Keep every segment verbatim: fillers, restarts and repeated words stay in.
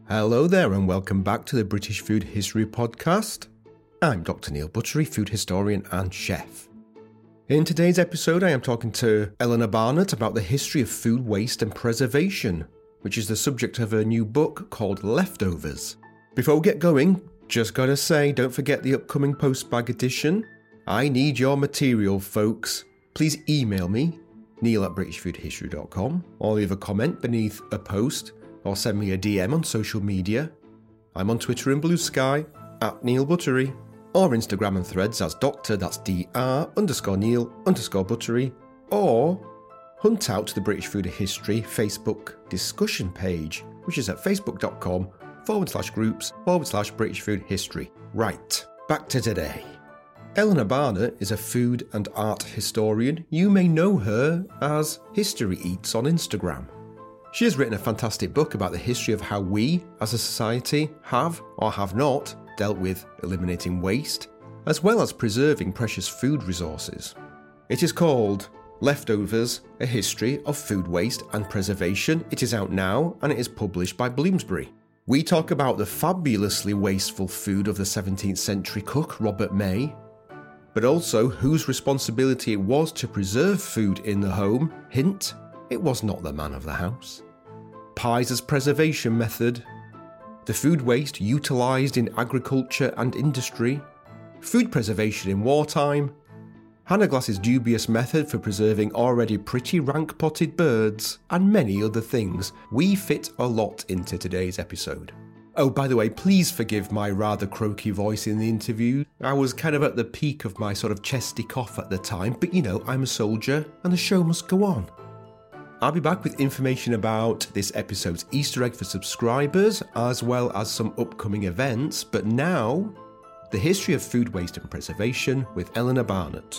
Hello there and welcome back to the British Food History Podcast. I'm Doctor Neil Buttery, food historian and chef. In today's episode I am talking to Eleanor Barnett about the history of food waste and preservation, which is the subject of her new book called Leftovers. Before we get going, just gotta say, don't forget the upcoming postbag edition. I need your material, folks. Please email me, neil at british food history dot com, or leave a comment beneath a post, or send me a D M on social media. I'm on Twitter and Blue Sky, at Neil Buttery, or Instagram and Threads as Doctor, that's D-R, underscore Neil, underscore Buttery, or hunt out the British Food History Facebook discussion page, which is at facebook.com forward slash groups forward slash British Food History. Right, back to today. Eleanor Barnett is a food and art historian. You may know her as History Eats on Instagram. She has written a fantastic book about the history of how we, as a society, have or have not dealt with eliminating waste, as well as preserving precious food resources. It is called Leftovers, A History of Food Waste and Preservation. It is out now and it is published by Bloomsbury. We talk about the fabulously wasteful food of the seventeenth century cook Robert May, but also whose responsibility it was to preserve food in the home. Hint, it was not the man of the house. Pies as preservation method, the food waste utilised in agriculture and industry, food preservation in wartime, Hannah Glass's dubious method for preserving already pretty rank potted birds, and many other things. We fit a lot into today's episode. Oh, by the way, please forgive my rather croaky voice in the interview. I was kind of at the peak of my sort of chesty cough at the time, but you know, I'm a soldier and the show must go on. I'll be back with information about this episode's Easter egg for subscribers, as well as some upcoming events, but now, the history of food waste and preservation with Eleanor Barnett.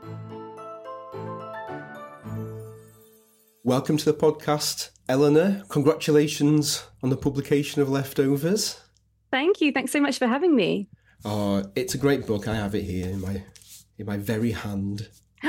Welcome to the podcast, Eleanor. Congratulations on the publication of Leftovers. Thank you. Thanks so much for having me. Oh, it's a great book. I have it here in my in my very hand.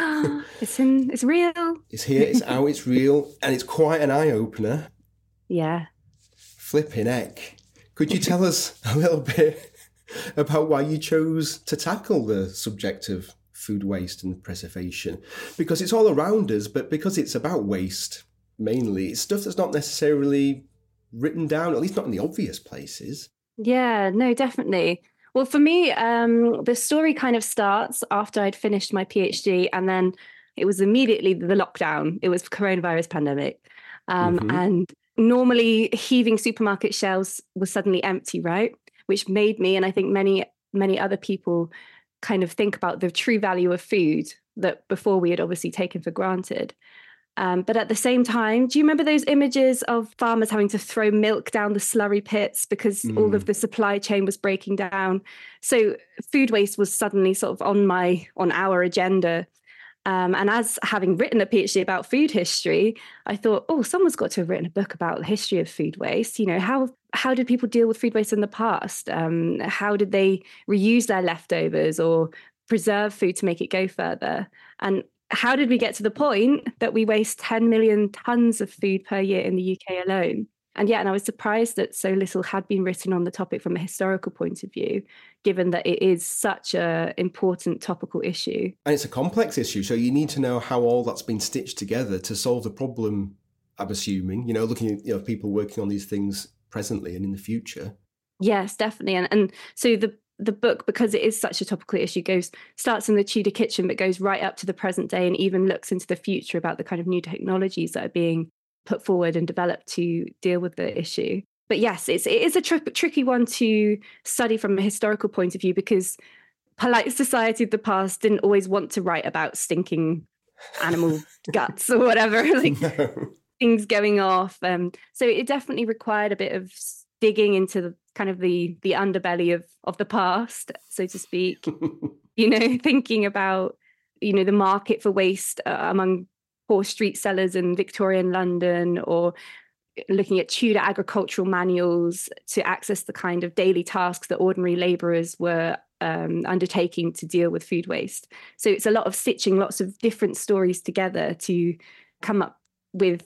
it's in. It's real. It's here. It's out. It's real, and it's quite an eye opener. Yeah. Flipping heck! Could you tell us a little bit about why you chose to tackle the subject of food waste and preservation? Because it's all around us, but because it's about waste mainly, it's stuff that's not necessarily written down, at least not in the obvious places. Yeah. No, definitely. Well, for me, um, the story kind of starts after I'd finished my PhD, and then it was immediately the lockdown. It was coronavirus pandemic. Um, mm-hmm. And normally heaving supermarket shelves was suddenly empty, right? Which made me, and I think many, many other people, kind of think about the true value of food that before we had obviously taken for granted. Um, but at the same time, do you remember those images of farmers having to throw milk down the slurry pits because mm. all of the supply chain was breaking down? So food waste was suddenly sort of on my, on our agenda. Um, and as having written a PhD about food history, I thought, oh, someone's got to have written a book about the history of food waste. You know, how how did people deal with food waste in the past? Um, how did they reuse their leftovers or preserve food to make it go further? And how did we get to the point that we waste ten million tons of food per year in the U K alone? And yeah, and I was surprised that so little had been written on the topic from a historical point of view, given that it is such an important topical issue. And it's a complex issue, so you need to know how all that's been stitched together to solve the problem, I'm assuming, you know, looking at you know, people working on these things presently and in the future. Yes, definitely. And and so the the book, because it is such a topical issue, goes starts in the Tudor kitchen, but goes right up to the present day and even looks into the future about the kind of new technologies that are being put forward and developed to deal with the issue. But yes, it's, it is a tri- tricky one to study from a historical point of view, because polite society of the past didn't always want to write about stinking animal guts or whatever, like no. things going off. Um, so it definitely required a bit of digging into the kind of the the underbelly of of the past, so to speak. You know, thinking about, you know, the market for waste uh, among poor street sellers in Victorian London, or looking at Tudor agricultural manuals to access the kind of daily tasks that ordinary labourers were um, undertaking to deal with food waste. So it's a lot of stitching lots of different stories together to come up with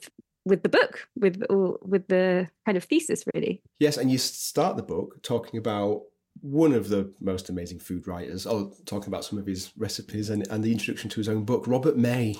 with the book, with or with the kind of thesis, really. Yes, and you start the book talking about one of the most amazing food writers, or talking about some of his recipes and, and the introduction to his own book, Robert May.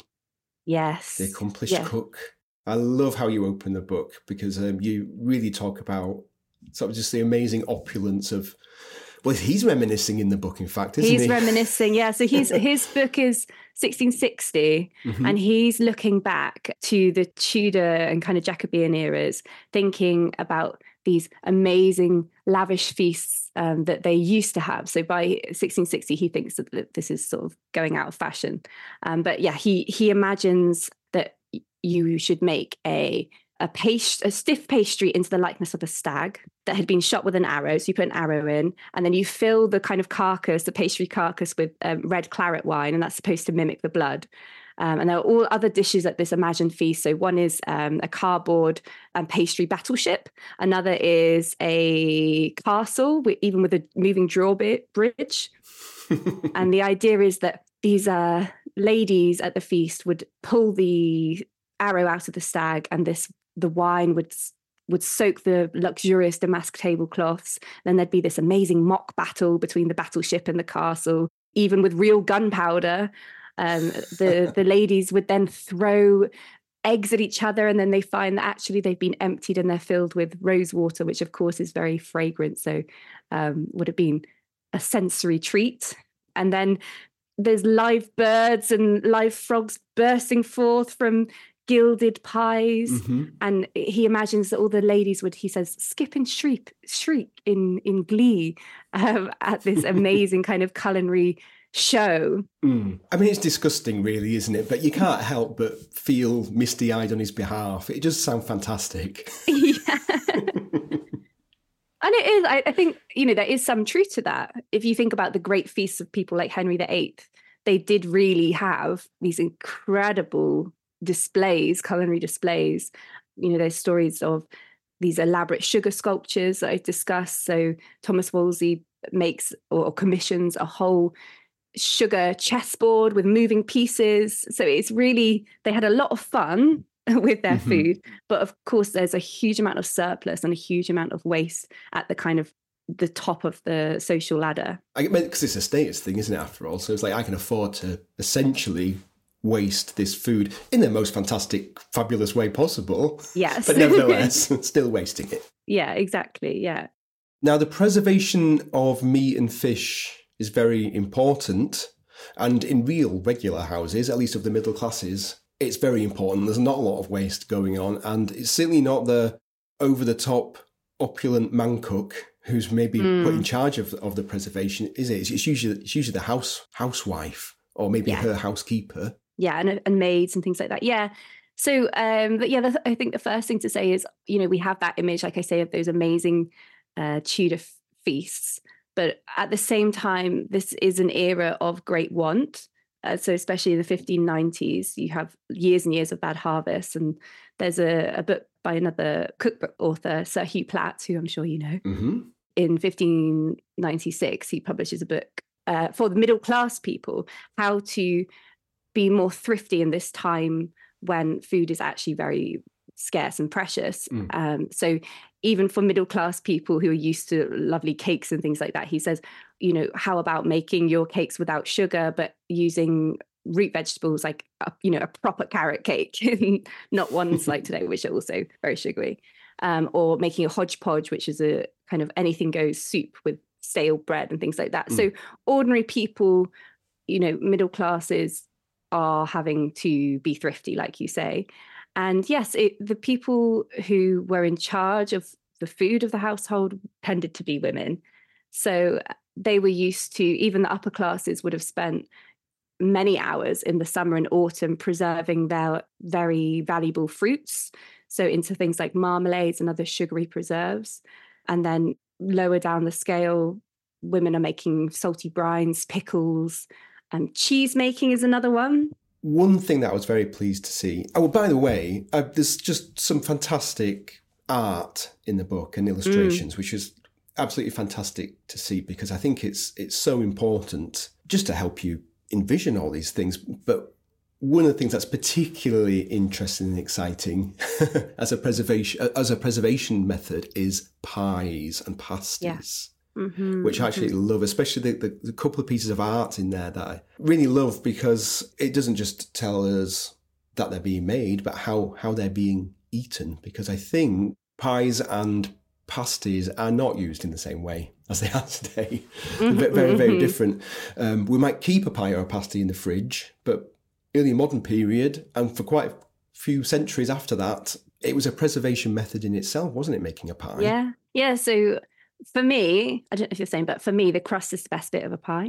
Yes. The accomplished yeah. cook. I love how you open the book because um, you really talk about sort of just the amazing opulence of, well, he's reminiscing in the book, in fact, isn't he's he? He's reminiscing, yeah. So he's, his book is sixteen sixty, mm-hmm. and he's looking back to the Tudor and kind of Jacobean eras, thinking about these amazing, lavish feasts um, that they used to have. So by sixteen sixty, he thinks that this is sort of going out of fashion. Um, but yeah, he he imagines that you should make a a paste, a stiff pastry into the likeness of a stag that had been shot with an arrow. So you put an arrow in, and then you fill the kind of carcass, the pastry carcass, with um, red claret wine, and that's supposed to mimic the blood. Um, and there are all other dishes at this imagined feast. So one is um, a cardboard and pastry battleship. Another is a castle, with, even with a moving drawbridge. And the idea is that these uh, ladies at the feast would pull the arrow out of the stag, and this the wine would would soak the luxurious damask tablecloths. Then there'd be this amazing mock battle between the battleship and the castle, even with real gunpowder. Um, the the ladies would then throw eggs at each other, and then they find that actually they've been emptied and they're filled with rose water, which of course is very fragrant. So um, would have been a sensory treat. And then there's live birds and live frogs bursting forth from gilded pies. Mm-hmm. And he imagines that all the ladies would, he says, skip and shriek, shriek in, in glee um, at this amazing kind of culinary show. Mm. I mean, it's disgusting, really, isn't it? But you can't help but feel misty-eyed on his behalf. It does sound fantastic. Yeah. And it is, I, I think, you know, there is some truth to that. If you think about the great feasts of people like Henry the Eighth, they did really have these incredible displays, culinary displays. You know, there's stories of these elaborate sugar sculptures that I've discussed. So Thomas Wolsey makes or commissions a whole sugar chessboard with moving pieces. So it's really, they had a lot of fun with their mm-hmm. food. But of course, there's a huge amount of surplus and a huge amount of waste at the kind of the top of the social ladder. I mean, because it's a status thing, isn't it, after all? So it's like, I can afford to essentially waste this food in the most fantastic, fabulous way possible. Yes. But nevertheless, still wasting it. Yeah, exactly. Yeah. Now, the preservation of meat and fish is very important. And in real, regular houses, at least of the middle classes, it's very important. There's not a lot of waste going on. And it's certainly not the over-the-top, opulent man cook who's maybe mm. put in charge of, of the preservation, is it? It's usually, it's usually the house housewife or maybe yeah. her housekeeper. Yeah, and, and maids and things like that. Yeah. So, um, but yeah, the, I think the first thing to say is, you know, we have that image, like I say, of those amazing uh, Tudor f- feasts. But at the same time, this is an era of great want. Uh, so especially in the fifteen nineties, you have years and years of bad harvests. And there's a, a book by another cookbook author, Sir Hugh Platt, who I'm sure you know. Mm-hmm. In fifteen ninety-six, he publishes a book uh, for the middle class people, how to be more thrifty in this time when food is actually very scarce and precious. Mm. Um, so even for middle class people who are used to lovely cakes and things like that, he says, you know, how about making your cakes without sugar, but using root vegetables, like, a, you know, a proper carrot cake, not ones like today, which are also very sugary, um, or making a hodgepodge, which is a kind of anything goes soup with stale bread and things like that. Mm. So ordinary people, you know, middle classes are having to be thrifty, like you say. And yes, it, the people who were in charge of the food of the household tended to be women. So they were used to, even the upper classes would have spent many hours in the summer and autumn preserving their very valuable fruits. So into things like marmalades and other sugary preserves. And then lower down the scale, women are making salty brines, pickles, and cheese making is another one. One thing that I was very pleased to see, oh, by the way, uh, there's just some fantastic art in the book and illustrations, mm. which is absolutely fantastic to see, because I think it's it's so important just to help you envision all these things. But one of the things that's particularly interesting and exciting as a preservation as a preservation method is pies and pasties. Yeah. Mm-hmm, which I actually mm-hmm. love, especially the, the, the couple of pieces of art in there that I really love, because it doesn't just tell us that they're being made, but how, how they're being eaten. Because I think pies and pasties are not used in the same way as they are today. Mm-hmm, very, very, very different. Um, we might keep a pie or a pasty in the fridge, but early modern period, and for quite a few centuries after that, it was a preservation method in itself, wasn't it, making a pie? Yeah, yeah. So for me, I don't know if you're saying, but for me, the crust is the best bit of a pie.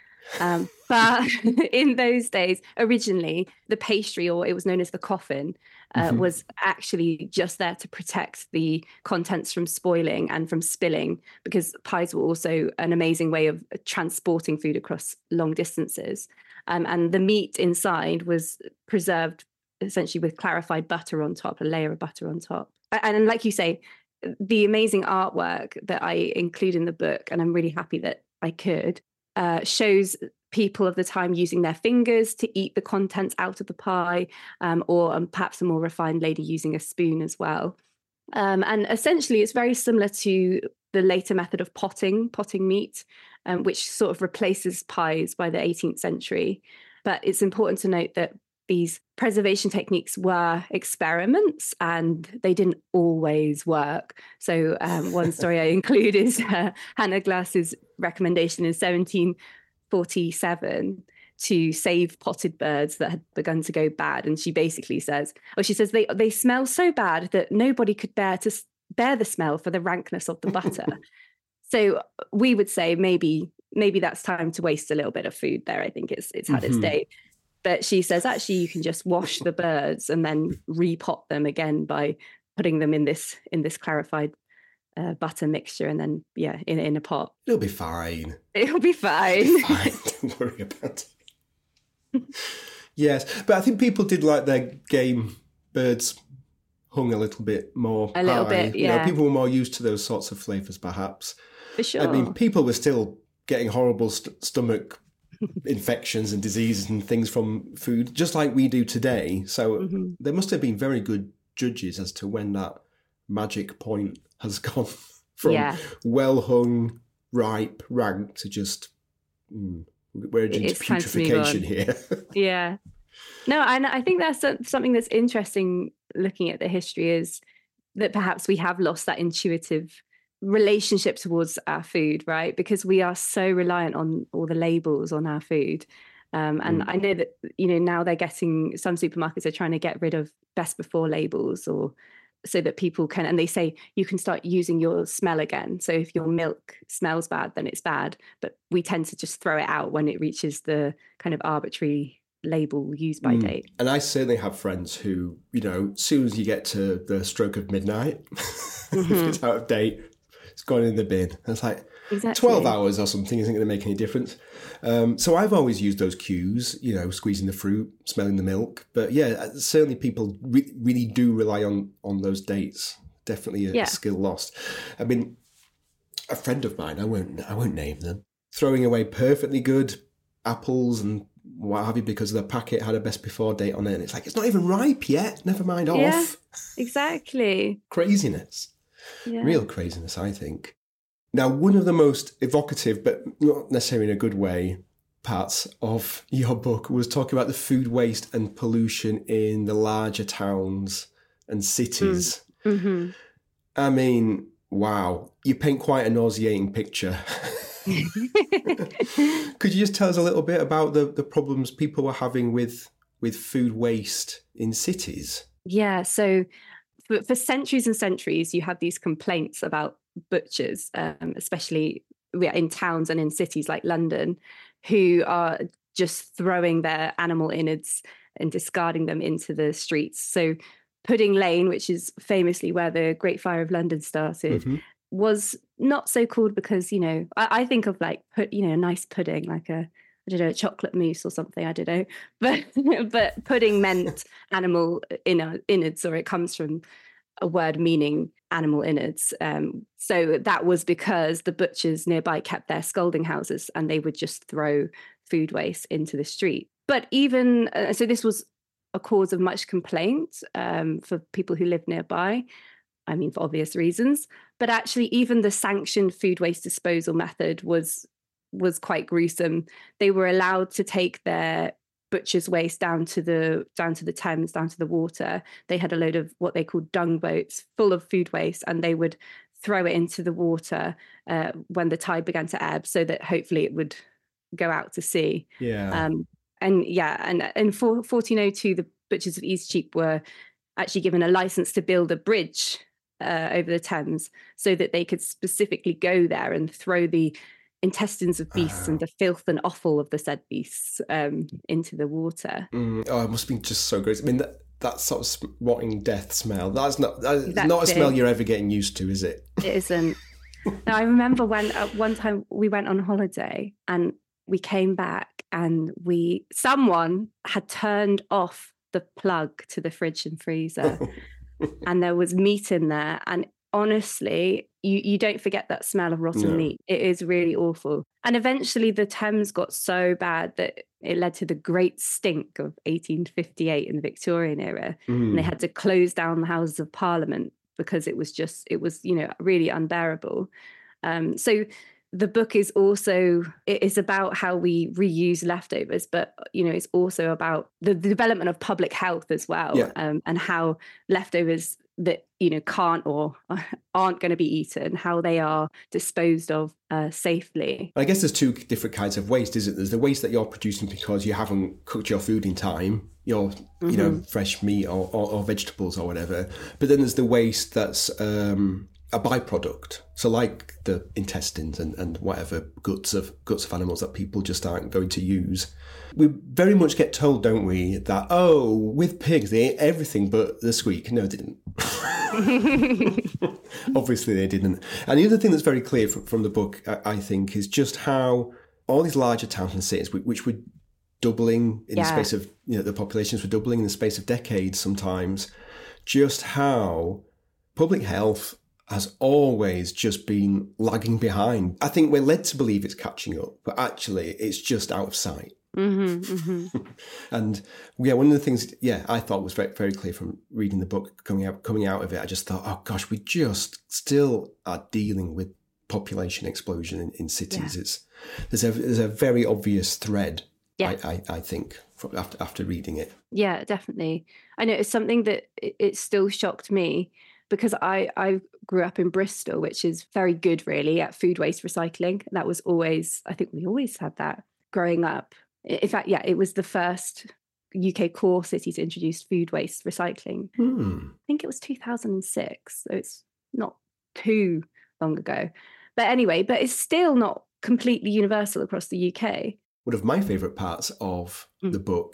Um, but in those days, originally, the pastry, or it was known as the coffin, uh, mm-hmm. was actually just there to protect the contents from spoiling and from spilling, because pies were also an amazing way of transporting food across long distances. Um, and the meat inside was preserved essentially with clarified butter on top, a layer of butter on top. And like you say, the amazing artwork that I include in the book, and I'm really happy that I could, uh, shows people of the time using their fingers to eat the contents out of the pie, um, or um, perhaps a more refined lady using a spoon as well. Um, and essentially, it's very similar to the later method of potting, potting meat, um, which sort of replaces pies by the eighteenth century. But it's important to note that these preservation techniques were experiments and they didn't always work. So um, one story I include is uh, Hannah Glass's recommendation in seventeen forty-seven to save potted birds that had begun to go bad. And she basically says, or she says, they they smell so bad that nobody could bear to bear the smell for the rankness of the butter. So we would say maybe maybe that's time to waste a little bit of food there. I think it's it's had mm-hmm. its day. But she says, actually, you can just wash the birds and then repot them again by putting them in this in this clarified uh, butter mixture, and then, yeah, in, in a pot. It'll be fine. It'll be fine. It'll be fine. Don't worry about it. Yes, but I think people did like their game birds hung a little bit more A little high. bit, yeah. You know, people were more used to those sorts of flavours, perhaps. For sure. I mean, people were still getting horrible st- stomach infections and diseases and things from food, just like we do today. So mm-hmm. there must have been very good judges as to when that magic point has gone from yeah. well hung, ripe, rank to just mm, we're into it's putrefaction here. Yeah. No, and I think that's something that's interesting looking at the history, is that perhaps we have lost that intuitive relationship towards our food, right? Because we are so reliant on all the labels on our food. Um, and mm. I know that, you know, now they're getting, some supermarkets are trying to get rid of best before labels, or so that people can, and they say you can start using your smell again. So if your milk smells bad, then it's bad. But we tend to just throw it out when it reaches the kind of arbitrary label used by mm. date. And I certainly have friends who, you know, as soon as you get to the stroke of midnight, mm-hmm. if it's out of date, it's gone in the bin. And it's like exactly. twelve hours or something isn't going to make any difference. Um, so I've always used those cues, you know, squeezing the fruit, smelling the milk. But yeah, certainly people re- really do rely on, on those dates. Definitely a yeah. skill lost. I mean, a friend of mine, I won't, I won't name them, throwing away perfectly good apples and what have you because the packet had a best before date on it. And it's like, it's not even ripe yet. Never mind off. Yeah, exactly. Craziness. Yeah. Real craziness, I think. Now, one of the most evocative, but not necessarily in a good way, parts of your book was talking about the food waste and pollution in the larger towns and cities. Mm. Mm-hmm. I mean, wow, you paint quite a nauseating picture. Could you just tell us a little bit about the, the problems people were having with, with food waste in cities? Yeah, so for, for centuries and centuries, you had these complaints about butchers, um, especially in towns and in cities like London, who are just throwing their animal innards and discarding them into the streets. So Pudding Lane, which is famously where the Great Fire of London started, mm-hmm. was not so called because, you know, I, I think of like, put, you know, a nice pudding, like a, I don't know, a chocolate mousse or something, I don't know. But but pudding meant animal inner, innards, or it comes from a word meaning animal innards. Um, so that was because the butchers nearby kept their scalding houses and they would just throw food waste into the street. But even uh, so, this was a cause of much complaint um, for people who live nearby. I mean, for obvious reasons. But actually, even the sanctioned food waste disposal method was was quite gruesome. They were allowed to take their butcher's waste down to the down to the Thames, down to the water. They had a load of what they called dung boats full of food waste, and they would throw it into the water uh, when the tide began to ebb, so that hopefully it would go out to sea. Yeah. Um, and yeah, and in fourteen oh two, the butchers of Eastcheap were actually given a license to build a bridge uh, over the Thames, so that they could specifically go there and throw the intestines of beasts uh, and the filth and offal of the said beasts um, into the water. Mm, oh, it must be just so gross. I mean, that, that sort of rotting death smell, that's not that's exactly. not a smell you're ever getting used to, is it? It isn't. Now, I remember when at one time we went on holiday and we came back and we someone had turned off the plug to the fridge and freezer and there was meat in there, and honestly, you, you don't forget that smell of rotten no. meat. It is really awful. And eventually the Thames got so bad that it led to the Great Stink of eighteen fifty-eight in the Victorian era. Mm. And they had to close down the Houses of Parliament because it was just, it was, you know, really unbearable. Um, so the book is also, it is about how we reuse leftovers, but, you know, it's also about the, the development of public health as well, yeah. um, and how leftovers that, you know, can't or aren't going to be eaten, how they are disposed of uh, safely. I guess there's two different kinds of waste, isn't there? There's the waste that you're producing because you haven't cooked your food in time, your, mm-hmm. you know, fresh meat or, or, or vegetables or whatever. But then there's the waste that's um, a byproduct. So like the intestines and, and whatever guts of guts of animals that people just aren't going to use. We very much get told, don't we, that, oh, with pigs, they ate everything but the squeak. No, they didn't. Obviously they didn't. And the other thing that's very clear from, from the book, I, I think, is just how all these larger towns and cities, which were doubling in yeah. the space of, you know, the populations were doubling in the space of decades sometimes, just how public health has always just been lagging behind. I think we're led to believe it's catching up, but actually it's just out of sight. Mm-hmm, mm-hmm. And yeah, one of the things, yeah, I thought was very, very clear from reading the book, coming out, coming out of it. I just thought, oh gosh, we just still are dealing with population explosion in, in cities. Yeah. It's there's a there's a very obvious thread. Yeah. I, I I think from after after reading it. Yeah, definitely. I know it's something that it, it still shocked me because I I grew up in Bristol, which is very good really at food waste recycling. That was always, I think we always had that growing up. In fact, yeah, it was the first U K core city to introduce food waste recycling. Hmm. I think it was two thousand six, so it's not too long ago. But anyway, but it's still not completely universal across the U K. One of my favourite parts of mm. the book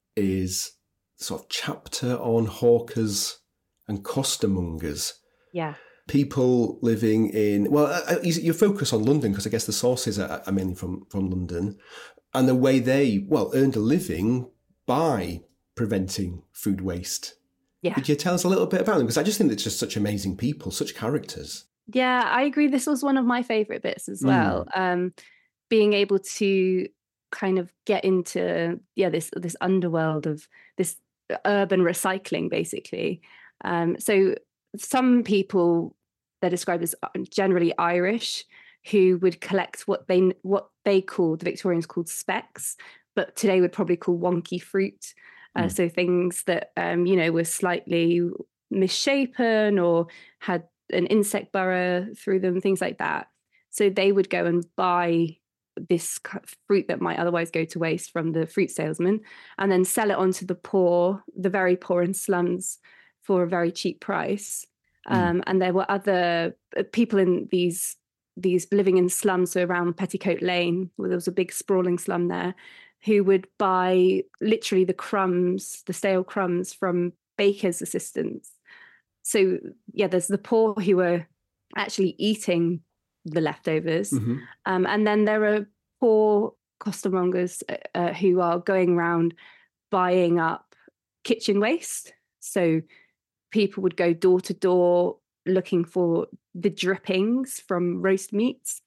is sort of chapter on hawkers and costermongers. Yeah. People living in, well, you focus on London because I guess the sources are, are mainly from, from London. And the way they, well, earned a living by preventing food waste. Yeah. Could you tell us a little bit about them? Because I just think they're just such amazing people, such characters. Yeah, I agree. This was one of my favourite bits as well. Mm. Um, being able to kind of get into, yeah, this this underworld of this urban recycling, basically. Um, so some people, they're described as generally Irish, who would collect what they what they called, the Victorians called specks, but today would probably call wonky fruit. Uh, mm. So things that, um, you know, were slightly misshapen or had an insect burrow through them, things like that. So they would go and buy this fruit that might otherwise go to waste from the fruit salesman and then sell it on to the poor, the very poor in slums for a very cheap price. Mm. Um, and there were other people in these these living in slums, so around Petticoat Lane, where there was a big sprawling slum there, who would buy literally the crumbs, the stale crumbs from bakers' assistants. So, yeah, there's the poor who were actually eating the leftovers. Mm-hmm. Um, and then there are poor costermongers uh, who are going around buying up kitchen waste. So people would go door to door looking for the drippings from roast meats.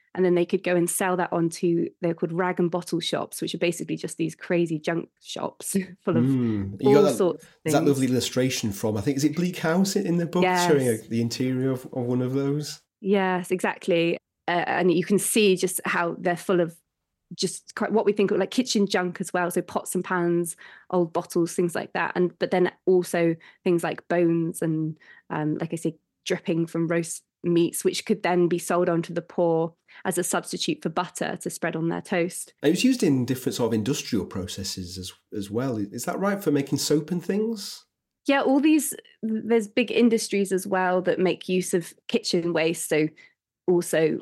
and then they could go and sell that onto, they're called rag and bottle shops, which are basically just these crazy junk shops full of mm. all got that, sorts of things. That lovely illustration from, I think, is it Bleak House in the book, Yes. showing a, the interior of, of one of those? Yes, exactly. Uh, and you can see just how they're full of just what we think of like kitchen junk as well. So pots and pans, old bottles, things like that. And but then also things like bones and, um, like I say, dripping from roast meats, which could then be sold on to the poor as a substitute for butter to spread on their toast. And it was used in different sort of industrial processes as, as well. Is that right, for making soap and things? Yeah, all these, there's big industries as well that make use of kitchen waste. So also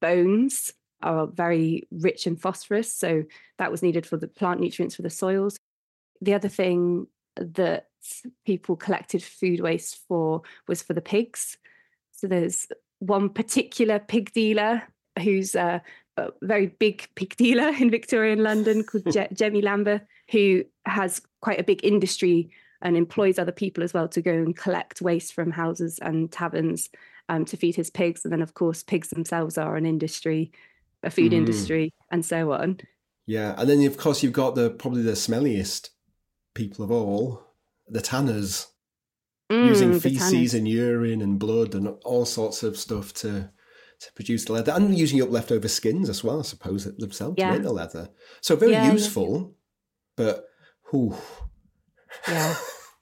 bones are very rich in phosphorus. So that was needed for the plant nutrients for the soils. The other thing that people collected food waste for was for the pigs. So there's one particular pig dealer who's a, a very big pig dealer in Victorian London called Je- Jemmy Lambert, who has quite a big industry and employs other people as well to go and collect waste from houses and taverns um, to feed his pigs. And then, of course, pigs themselves are an industry, a food mm. industry, and so on. Yeah, and then, of course, you've got the probably the smelliest people of all, the tanners, mm, using feces and urine and blood and all sorts of stuff to to produce the leather, and using up leftover skins as well, I suppose, themselves yeah. to make the leather. So very yeah, useful, yeah. but whew. Yeah,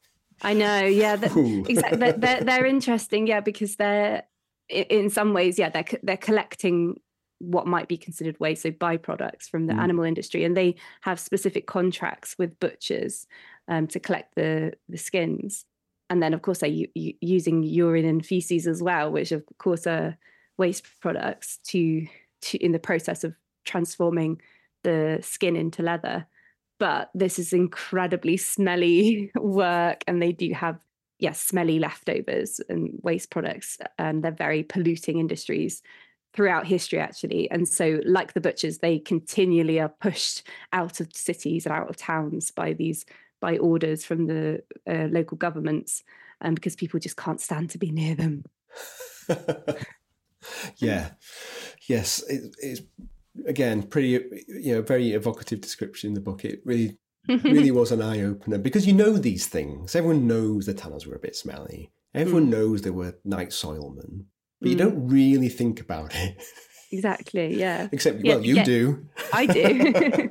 I know. Yeah, exactly. They're, they're, they're interesting. Yeah, because they're in some ways, yeah, they're they're collecting what might be considered waste, so byproducts from the mm. animal industry, and they have specific contracts with butchers um, to collect the the skins, and then of course they're u- using urine and feces as well, which of course are waste products to to in the process of transforming the skin into leather. But this is incredibly smelly work, and they do have, yes, smelly leftovers and waste products, and they're very polluting industries throughout history, actually. And so, like the butchers, they continually are pushed out of cities and out of towns by these by orders from the uh, local governments, um, because people just can't stand to be near them. Yeah, yes, it, it's. Again, pretty, you know, very evocative description in the book. It really, really was an eye-opener, because you know these things. Everyone knows the tanners were a bit smelly. Everyone mm. knows they were night soilmen, but mm. you don't really think about it. Exactly, yeah. Except, yeah, well, you yeah, do. I do.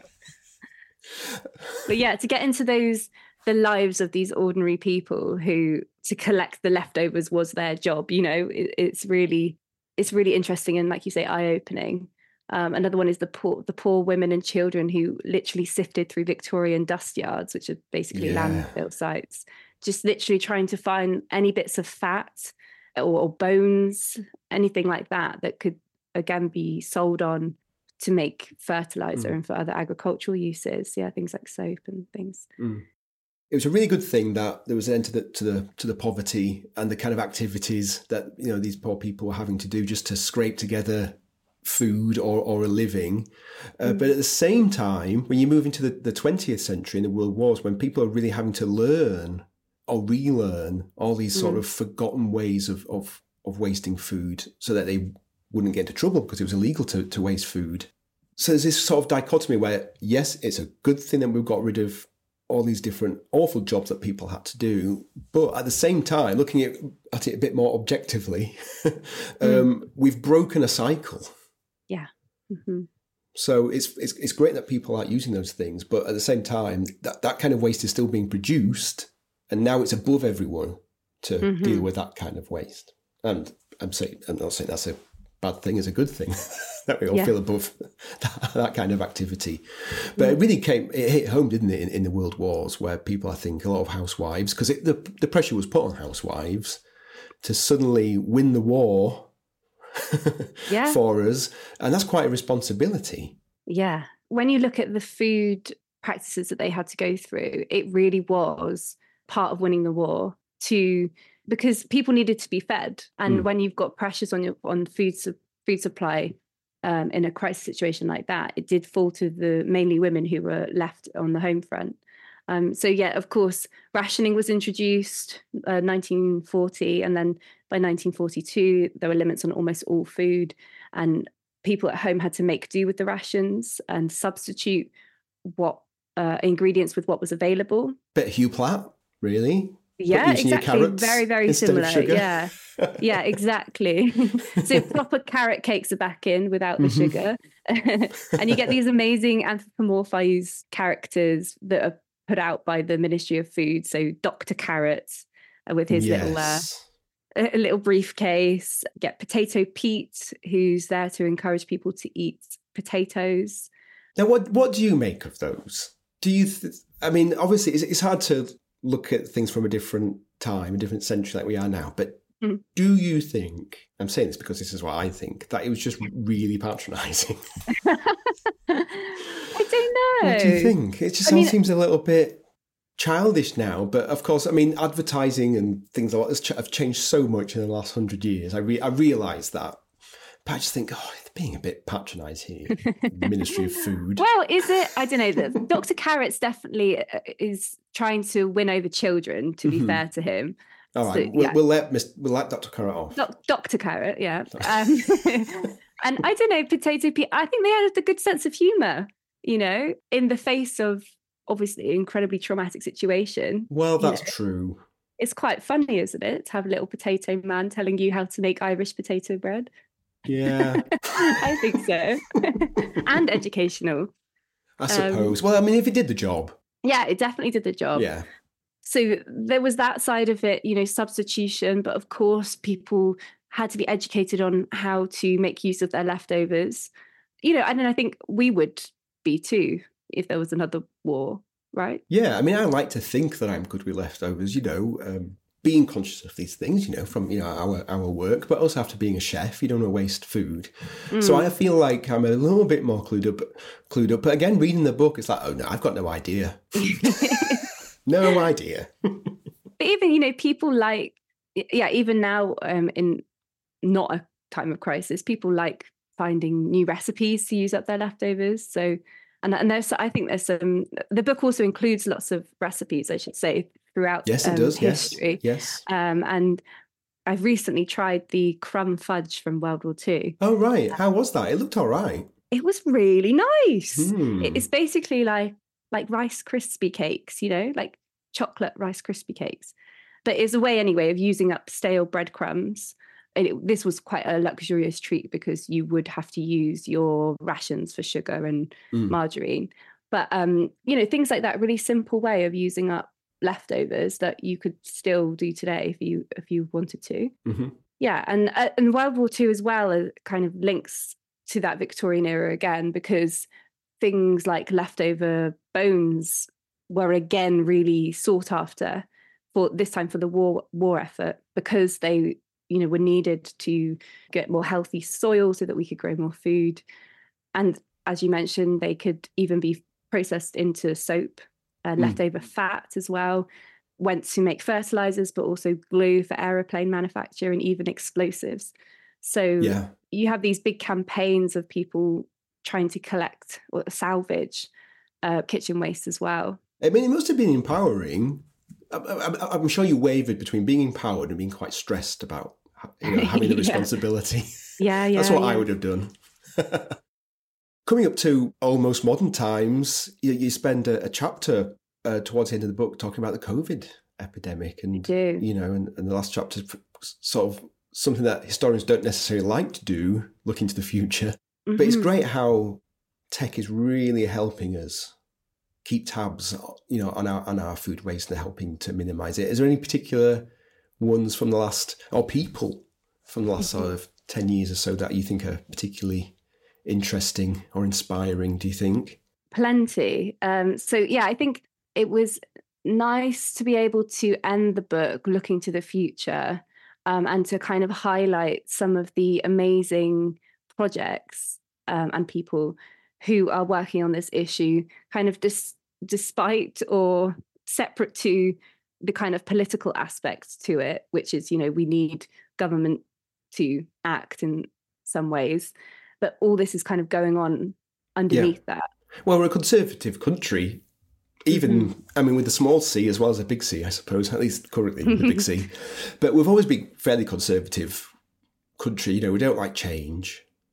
But yeah, to get into those, the lives of these ordinary people who, to collect the leftovers was their job, you know, it, it's really, it's really interesting and, like you say, eye-opening. Um, another one is the poor, the poor women and children who literally sifted through Victorian dust yards, which are basically yeah. landfill sites, just literally trying to find any bits of fat or, or bones, anything like that, that could, again, be sold on to make fertilizer mm. and for other agricultural uses. Yeah, things like soap and things. Mm. It was a really good thing that there was an end to the, to the to the poverty and the kind of activities that, you know, these poor people were having to do just to scrape together food or, or a living. Uh, mm. But at the same time, when you move into the, the twentieth century and the world wars, when people are really having to learn or relearn all these sort mm. of forgotten ways of, of, of wasting food so that they wouldn't get into trouble because it was illegal to, to waste food. So there's this sort of dichotomy where, yes, it's a good thing that we've got rid of all these different awful jobs that people had to do. But at the same time, looking at, at it a bit more objectively, um, mm. we've broken a cycle. Yeah. Mm-hmm. So it's, it's it's great that people are using those things, but at the same time, that, that kind of waste is still being produced, and now it's above everyone to mm-hmm. deal with that kind of waste. And I'm saying I'm not saying that's a bad thing; it's a good thing that we all yeah. feel above that, that kind of activity. But yeah. it really came it hit home, didn't it, in, in the world wars, where people, I think, a lot of housewives, because the the pressure was put on housewives to suddenly win the war. yeah. for us, and that's quite a responsibility. Yeah, when you look at the food practices that they had to go through, it really was part of winning the war, to because people needed to be fed, and mm. when you've got pressures on your on food su- food supply um, in a crisis situation like that, it did fall to the mainly women who were left on the home front. Um, so yeah, of course, rationing was introduced uh, nineteen forty, and then by nineteen forty-two, there were limits on almost all food. And people at home had to make do with the rations and substitute what uh, ingredients with what was available. Bit of Hugh Platt, really? Yeah, exactly. Very, very similar. Yeah, yeah, exactly. So proper carrot cakes are back in without the mm-hmm. sugar. And you get these amazing anthropomorphized characters that are put out by the Ministry of Food. So Doctor Carrot uh, with his yes. little uh, a little briefcase. Get Potato Pete, who's there to encourage people to eat potatoes. Now, what what do you make of those? Do you? Th- I mean, obviously, it's, it's hard to look at things from a different time, a different century like we are now. But mm. do you think, I'm saying this because this is what I think, that it was just really patronising? I don't know. What do you think? It just I all mean, seems a little bit childish now. But of course, I mean, advertising and things like that have changed so much in the last hundred years. I, re- I realise that. But I just think, oh, it's being a bit patronised here, Ministry of Food. Well, is it? I don't know. Doctor Carrot's definitely is trying to win over children, to be mm-hmm. fair to him. All right, so, we'll, yeah. we'll, let Miss, we'll let Doctor Carrot off. Do- Doctor Carrot, yeah. Um, and I don't know, Potato Pete, I think they had a good sense of humour, you know, in the face of, obviously, an incredibly traumatic situation. Well, that's you know. true. It's quite funny, isn't it, to have a little potato man telling you how to make Irish potato bread? Yeah. I think so. And educational. I suppose. Um, well, I mean, if it did the job. Yeah, it definitely did the job. Yeah. So there was that side of it, you know, substitution. But of course, people had to be educated on how to make use of their leftovers. You know, and then I think we would be too if there was another war, right? Yeah. I mean, I like to think that I'm good with leftovers, you know, um, being conscious of these things, you know, from, you know, our, our work, but also after being a chef, you don't want to waste food. Mm. So I feel like I'm a little bit more clued up, clued up. But again, reading the book, it's like, oh no, I've got no idea. No idea. But even, you know, people like, yeah, even now um, in not a time of crisis, people like finding new recipes to use up their leftovers. So, and, and there's, I think there's some, the book also includes lots of recipes, I should say, throughout yes, it um, does. history. Yes. yes. Um, and I've recently tried the crumb fudge from World War Two. Oh, right. How was that? It looked all right. It was really nice. Hmm. It's basically like like Rice Krispie cakes, you know, like chocolate Rice Krispie cakes. But it's a way anyway of using up stale breadcrumbs. And it, this was quite a luxurious treat because you would have to use your rations for sugar and mm. margarine. But, um, you know, things like that, really simple way of using up leftovers that you could still do today if you if you wanted to. Mm-hmm. Yeah, and uh, and World War Two as well uh, kind of links to that Victorian era again, because things like leftover bones were again really sought after for this time for the war war effort, because they, you know, were needed to get more healthy soil so that we could grow more food. And as you mentioned, they could even be processed into soap. Uh, mm. Leftover fat as well went to make fertilizers, but also glue for aeroplane manufacture and even explosives. So yeah. you have these big campaigns of people trying to collect or salvage uh, kitchen waste as well. I mean, it must have been empowering. I, I, I'm sure you wavered between being empowered and being quite stressed about, you know, having the responsibility. yeah, yeah. That's what yeah. I would have done. Coming up to almost modern times, you, you spend a, a chapter uh, towards the end of the book talking about the COVID epidemic, and you do. you know, and, and the last chapter sort of something that historians don't necessarily like to do, look into the future. Mm-hmm. But it's great how tech is really helping us keep tabs, you know, on our on our food waste and helping to minimise it. Is there any particular ones from the last, or people from the last mm-hmm. sort of ten years or so that you think are particularly interesting or inspiring, do you think? Plenty. Um, so yeah, I think it was nice to be able to end the book looking to the future, um, and to kind of highlight some of the amazing projects um, and people who are working on this issue, kind of dis- despite or separate to the kind of political aspect to it, which is, you know, we need government to act in some ways. But all this is kind of going on underneath yeah. that. Well, we're a conservative country, even, mm-hmm. I mean, with a small c as well as a big C, I suppose, at least currently with a big C. But we've always been a fairly conservative country. You know, we don't like change.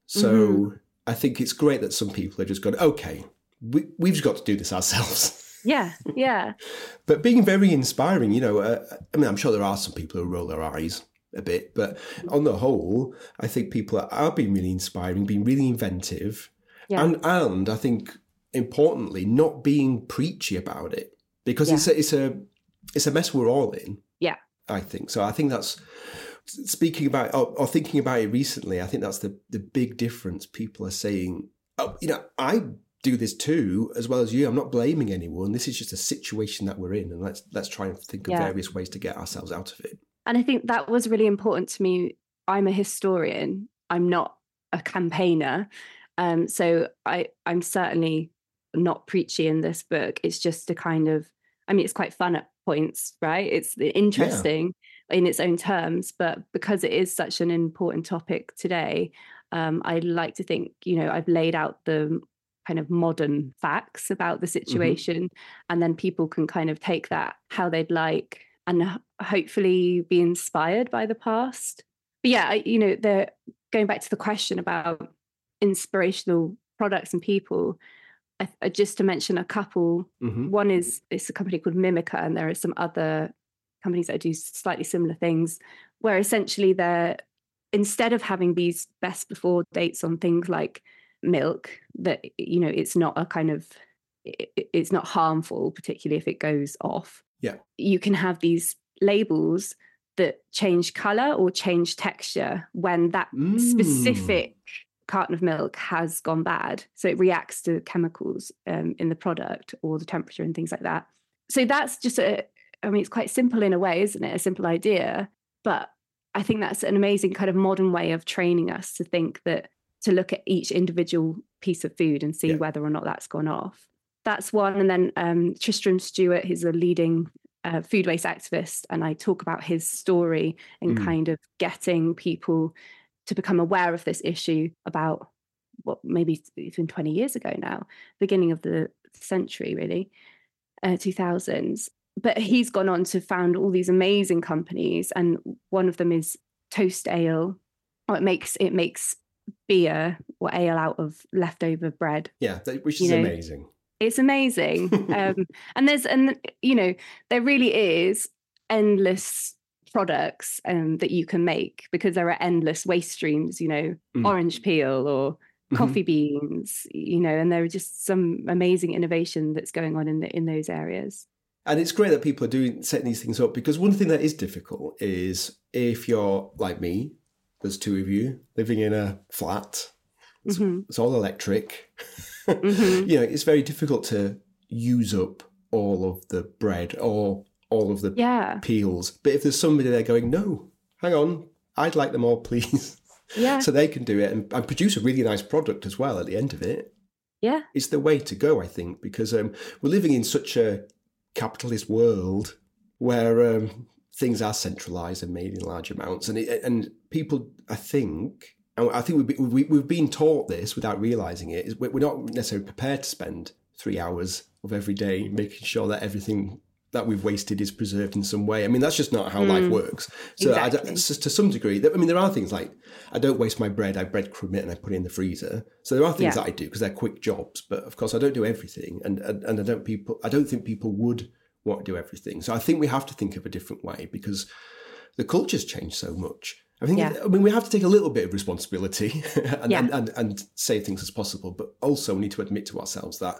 So Mm-hmm. I think it's great that some people are just going, okay, we, we've just got to do this ourselves. Yeah, yeah. But being very inspiring, you know, uh, I mean, I'm sure there are some people who roll their eyes a bit, but on the whole, I think people are, are being really inspiring, being really inventive, Yeah. and and I think importantly, not being preachy about it, because Yeah. it's a, it's a it's a mess we're all in. Yeah. I think so. I think that's speaking about or, or thinking about it recently. I think that's the the big difference. People are saying, oh, you know, I do this too, as well as you. I'm not blaming anyone. This is just a situation that we're in, and let's let's try and think of Yeah. various ways to get ourselves out of it. And I think that was really important to me. I'm a historian. I'm not a campaigner. Um, so I, I'm certainly not preachy in this book. It's just a kind of, I mean, it's quite fun at points, right? It's interesting yeah. in its own terms, but because it is such an important topic today, um, I like to think, you know, I've laid out the kind of modern facts about the situation, mm-hmm. and then people can kind of take that how they'd like and hopefully be inspired by the past. But yeah, you know, the going back to the question about inspirational products and people, I, just to mention a couple. Mm-hmm. One is it's a company called Mimica, and there are some other companies that do slightly similar things, where essentially they're, instead of having these best before dates on things like milk, that, you know, it's not a kind of, it, it's not harmful, particularly if it goes off. Yeah, you can have these labels that change color or change texture when that mm. specific carton of milk has gone bad. So it reacts to chemicals um, in the product or the temperature and things like that. So that's just a, I mean, it's quite simple in a way, isn't it? A simple idea. But I think that's an amazing kind of modern way of training us to think that, to look at each individual piece of food and see yeah. whether or not that's gone off. That's one. And then um, Tristram Stewart, he's a leading uh, food waste activist. And I talk about his story and mm. kind of getting people to become aware of this issue about what maybe even twenty years ago now, beginning of the century, really, uh, two thousands. But he's gone on to found all these amazing companies. And one of them is Toast Ale. Oh, it makes, it makes beer or ale out of leftover bread. Yeah, which is you know, amazing. It's amazing. um, and there's, and you know, there really is endless products um, that you can make, because there are endless waste streams, you know, mm. orange peel or mm-hmm. coffee beans, you know, and there are just some amazing innovation that's going on in the, in those areas. And it's great that people are doing setting these things up, because one thing that is difficult is if you're like me, there's two of you living in a flat, it's, mm-hmm. it's all electric. mm-hmm. You know, it's very difficult to use up all of the bread or all of the yeah. peels. But if there's somebody there going, no, hang on, I'd like them all, please. Yeah. So they can do it and, and produce a really nice product as well at the end of it. Yeah. It's the way to go, I think, because um, we're living in such a capitalist world where um, things are centralised and made in large amounts. And it, and people, I think, and I think we've, we, we've been taught this without realising it, is we're not necessarily prepared to spend three hours of every day making sure that everything that we've wasted is preserved in some way. I mean, that's just not how mm. life works. So exactly. I, to some degree, I mean, there are things like, I don't waste my bread, I breadcrumb it and I put it in the freezer. So there are things yeah. that I do because they're quick jobs, but of course I don't do everything. And, and, and I don't people, I don't think people would want to do everything. So I think we have to think of a different way, because the culture's changed so much. I think, yeah. I mean, we have to take a little bit of responsibility and, yeah. and, and, and say things as possible, but also we need to admit to ourselves that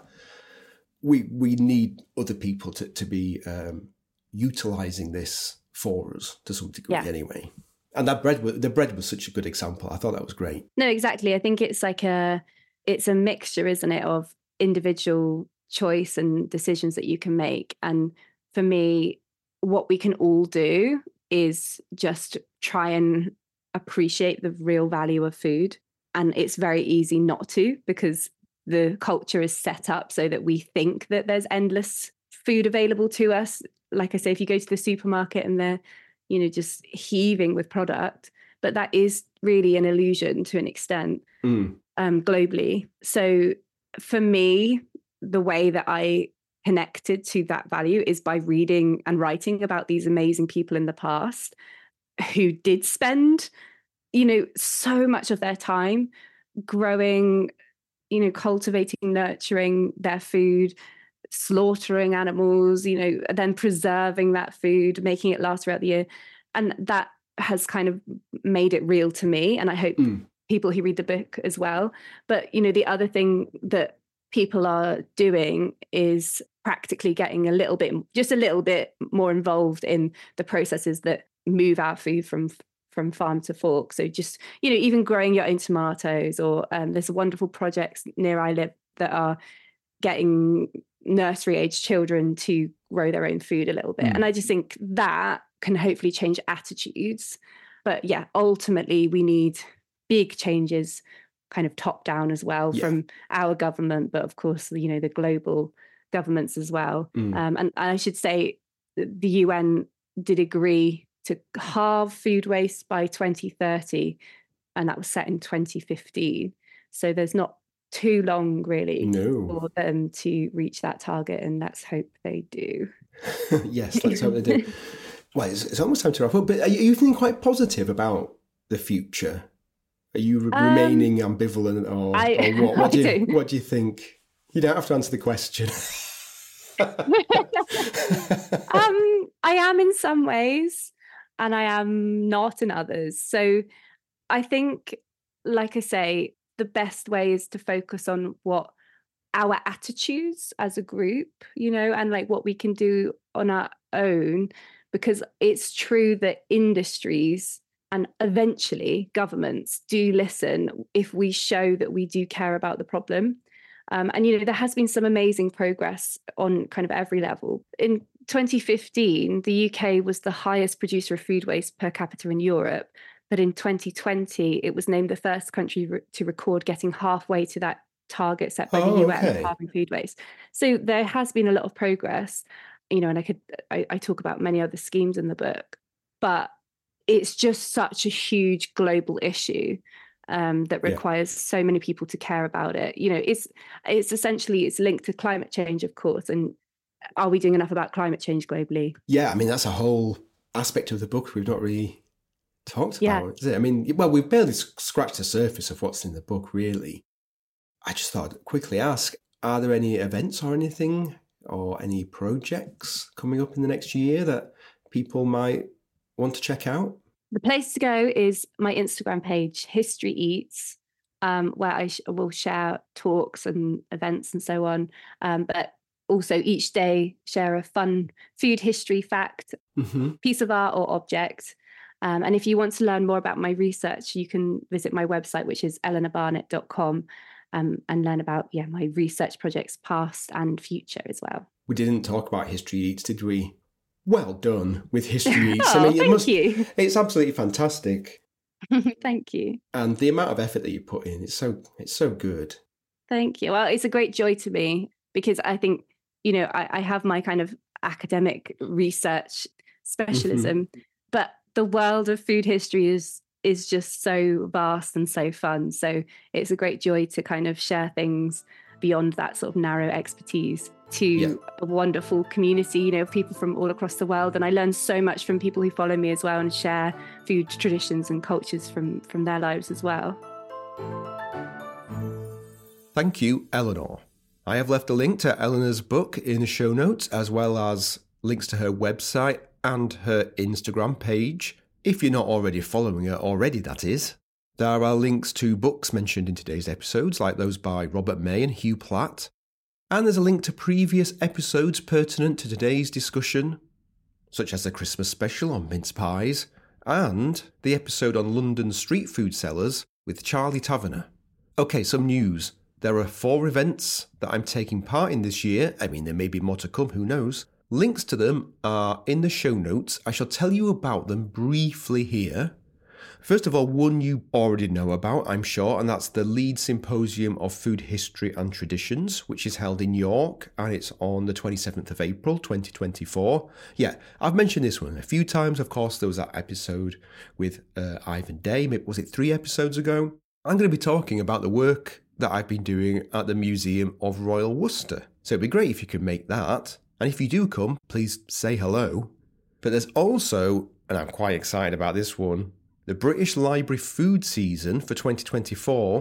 we we need other people to, to be um, utilising this for us to some degree yeah. anyway. And that bread, the bread was such a good example. I thought that was great. No, exactly. I think it's like a, it's a mixture, isn't it, of individual choice and decisions that you can make. And for me, what we can all do is just try and appreciate the real value of food. And it's very easy not to, because the culture is set up so that we think that there's endless food available to us. Like I say, if you go to the supermarket and they're, you know, just heaving with product, but that is really an illusion to an extent mm. um, globally. So for me, the way that I connected to that value is by reading and writing about these amazing people in the past who did spend, you know, so much of their time growing, you know, cultivating, nurturing their food, slaughtering animals, you know, then preserving that food, making it last throughout the year. And that has kind of made it real to me. And I hope mm. people who read the book as well. But, you know, the other thing that people are doing is practically getting a little bit, just a little bit more involved in the processes that move our food from from farm to fork. So just, you know, even growing your own tomatoes, or um, there's wonderful projects near I live that are getting nursery age children to grow their own food a little bit. Mm. And I just think that can hopefully change attitudes. But yeah, ultimately we need big changes kind of top down as well yeah. from our government, but of course, you know, the global governments as well. Mm. Um, and, and I should say the U N did agree to halve food waste by twenty thirty, and that was set in twenty fifteen. So there's not too long really no. for them to reach that target, and let's hope they do. Yes, let's hope they do. Well, it's, it's almost time to wrap up, but are you, are you feeling quite positive about the future? Are you re- um, remaining ambivalent, or, I, or what? What do, you, do. what do you think? You don't have to answer the question. um, I am in some ways, and I am not in others. So I think, like I say, the best way is to focus on what our attitudes as a group, you know, and like what we can do on our own, because it's true that industries and eventually governments do listen if we show that we do care about the problem. Um, and, you know, there has been some amazing progress on kind of every level. In twenty fifteen, the U K was the highest producer of food waste per capita in Europe. But in twenty twenty, it was named the first country re- to record getting halfway to that target set by oh, the U N okay. of halving food waste. So there has been a lot of progress, you know, and I could, I, I talk about many other schemes in the book, but it's just such a huge global issue um, that requires yeah. so many people to care about it. You know, it's it's essentially, it's linked to climate change, of course. And are we doing enough about climate change globally? Yeah, I mean, that's a whole aspect of the book we've not really talked about, yeah. is it? I mean, well, we've barely scratched the surface of what's in the book, really. I just thought I'd quickly ask, are there any events or anything or any projects coming up in the next year that people might want to check out? The place to go is my Instagram page, History Eats, um, where I sh- will share talks and events and so on. Um, but also each day share a fun food history fact, mm-hmm. piece of art or object. Um, and if you want to learn more about my research, you can visit my website, which is eleanor barnett dot com, um, and learn about yeah my research projects past and future as well. We didn't talk about History Eats, did we? Well done with History Eats. oh, I mean, it thank must, you. It's absolutely fantastic. Thank you. And the amount of effort that you put in, it's so it's so good. Thank you. Well, it's a great joy to me because I think, you know, I, I have my kind of academic research specialism, mm-hmm. but the world of food history is is just so vast and so fun. So it's a great joy to kind of share things beyond that sort of narrow expertise to yeah. a wonderful community, you know, of people from all across the world. And I learn so much from people who follow me as well and share food traditions and cultures from, from their lives as well. Thank you, Eleanor. I have left a link to Eleanor's book in the show notes, as well as links to her website and her Instagram page, if you're not already following her already, that is. There are links to books mentioned in today's episodes, like those by Robert May and Hugh Platt. And there's a link to previous episodes pertinent to today's discussion, such as the Christmas special on mince pies, and the episode on London street food sellers with Charlie Taverner. Okay, some news. There are four events that I'm taking part in this year. I mean, there may be more to come, who knows? Links to them are in the show notes. I shall tell you about them briefly here. First of all, one you already know about, I'm sure, and that's the Leeds Symposium of Food History and Traditions, which is held in York, and it's on the twenty-seventh of April, twenty twenty-four. Yeah, I've mentioned this one a few times. Of course, there was that episode with uh, Ivan Day, was it three episodes ago? I'm going to be talking about the work that I've been doing at the Museum of Royal Worcester. So it'd be great if you could make that. And if you do come, please say hello. But there's also, and I'm quite excited about this one, the British Library Food Season for twenty twenty-four,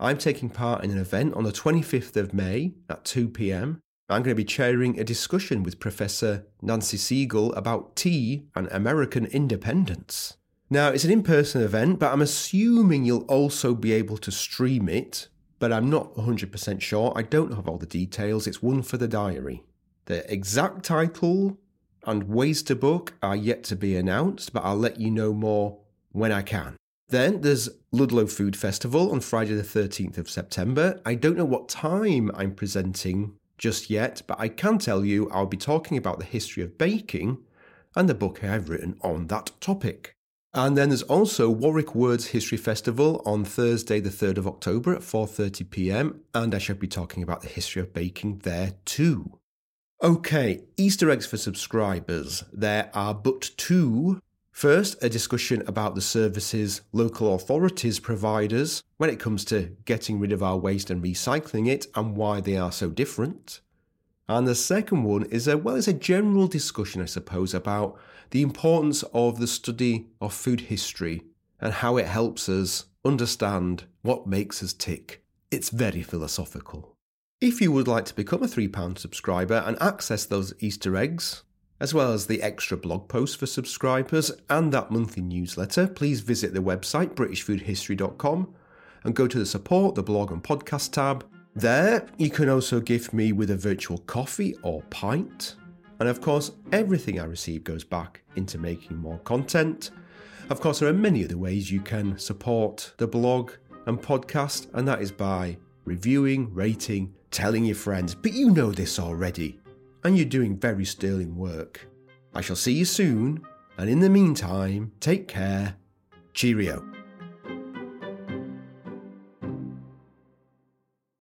I'm taking part in an event on the twenty-fifth of May at two p.m. I'm going to be chairing a discussion with Professor Nancy Siegel about tea and American independence. Now, it's an in-person event, but I'm assuming you'll also be able to stream it, but I'm not one hundred percent sure. I don't have all the details. It's one for the diary. The exact title and ways to book are yet to be announced, but I'll let you know more when I can. Then there's Ludlow Food Festival on Friday the thirteenth of September. I don't know what time I'm presenting just yet, but I can tell you I'll be talking about the history of baking and the book I've written on that topic. And then there's also Warwick Words History Festival on Thursday the third of October at four thirty p.m, and I shall be talking about the history of baking there too. Okay, Easter eggs for subscribers. There are but two. First, a discussion about the services local authorities provide us when it comes to getting rid of our waste and recycling it and why they are so different. And the second one is a, well, it's a general discussion, I suppose, about the importance of the study of food history and how it helps us understand what makes us tick. It's very philosophical. If you would like to become a three pound subscriber and access those Easter eggs, as well as the extra blog posts for subscribers and that monthly newsletter, please visit the website british food history dot com and go to the support, the blog and podcast tab. There, you can also gift me with a virtual coffee or pint. And of course, everything I receive goes back into making more content. Of course, there are many other ways you can support the blog and podcast, and that is by reviewing, rating, telling your friends. But you know this already, and you're doing very sterling work. I shall see you soon, and in the meantime, take care. Cheerio.